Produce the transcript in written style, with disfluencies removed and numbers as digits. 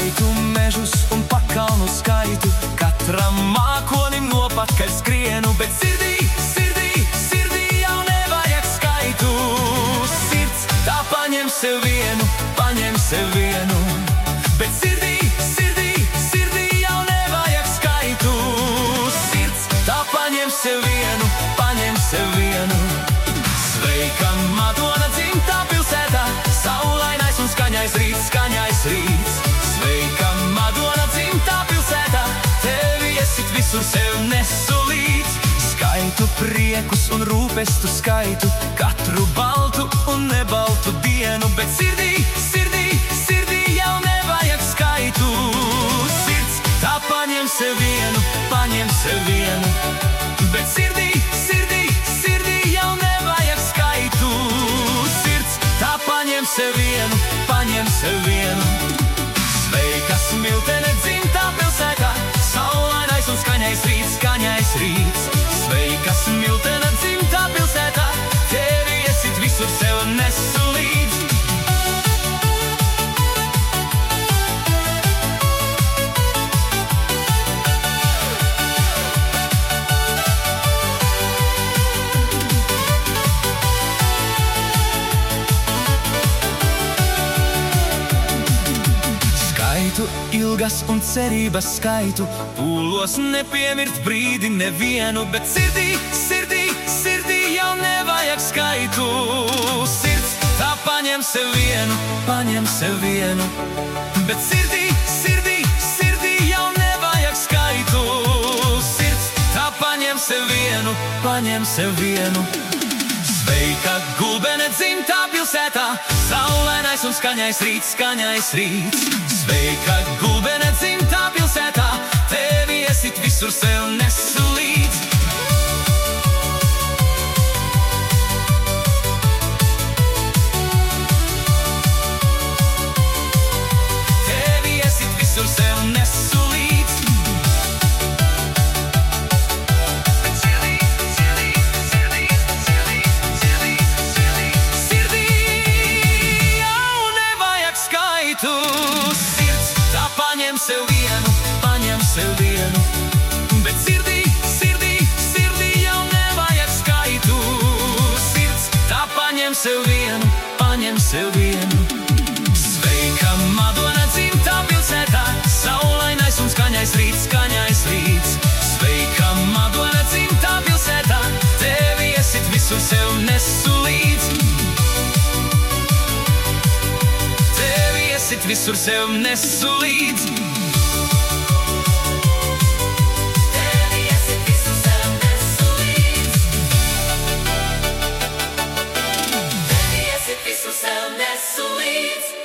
Skaitu mežus un pakalnu skaitu, katram mākonim nopakaļ skrienu, bet sirdī, sirdī, sirdī jau nevajag skaitu. Sirds tā paņem sev vienu, paņem sev vienu, bet sirdī, sirdī, sirdī jau nevajag skaitu. Sirds tā paņem sev vienu, paņem sev vienu. Sveika Madona dzimtā pilsētā, saulainais un skaņais rīts, skaņais rīts. Sveika Madona dzimtā pilsētā, tevi esit visur sev nesu līdz. Skaitu priekus un rūpestu skaitu, katru baltu un nebaltu dienu, bet sirdī, sirdī, sirdī jau nevajag skaitu. Sirds tā paņem sev vienu, paņem sev vienu, bet sirdī, sirdī, sirdī jau nevajag skaitu. Sirds tā paņem sev vienu, paņem sev vienu. Sveika Smiltene dzimtā pilsētā, saulainais un skaņais rīts, skaņais rīts. Sveika Smiltene dzimtā pilsētā, tevi esit visur sev nesu līdz. Ilgas un cerības skaitu, pūlos nepiemirt brīdi nevienu, bet sirdī, sirdī, sirdī jau nevajag skaitu. Sirds tā paņem sev vienu, paņem sev vienu, bet sirdī, sirdī, sirdī jau nevajag skaitu. Sirds tā paņem sev vienu, paņem sev vienu. Sveika Gulbene dzimtā pilsētā, saulainais un skaņais rīts, skaņais rīts. Sveika Gulbene dzimtā pilsētā, tevi esit visur sev nesu līdz. Tevi esit visur sev nesu līdz. Sirdī jau nevajag skaitu. Paņem sev vienu, paņem sev vienu, bet sirdī, sirdī, sirdī jau nevajag skaitu. Sirds tā paņem sev vienu, paņem sev vienu. Sveika Madona dzimtā pilsētā, saulainais un skaņais rīts, skaņais rīts. Sveika Madona dzimtā pilsētā, tevi esit visur sev nesu līdz. Tevi visur sev nesu līdz. Tevi esit visur sev nesu līdz. Tevi esit visur sev nesu līdz.